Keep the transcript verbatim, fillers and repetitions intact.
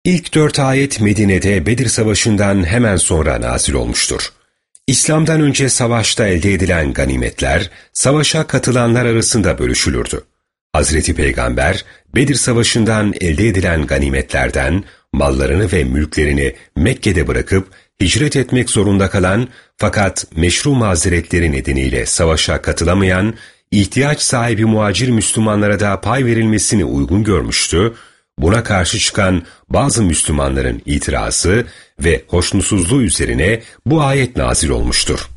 İlk dört ayet Medine'de Bedir Savaşı'ndan hemen sonra nazil olmuştur. İslam'dan önce savaşta elde edilen ganimetler, savaşa katılanlar arasında bölüşülürdü. Hazreti Peygamber, Bedir Savaşı'ndan elde edilen ganimetlerden, mallarını ve mülklerini Mekke'de bırakıp, hicret etmek zorunda kalan, fakat meşru mazeretleri nedeniyle savaşa katılamayan, ihtiyaç sahibi muhacir Müslümanlara da pay verilmesini uygun görmüştü. Buna karşı çıkan bazı Müslümanların itirazı ve hoşnutsuzluğu üzerine bu ayet nazil olmuştur.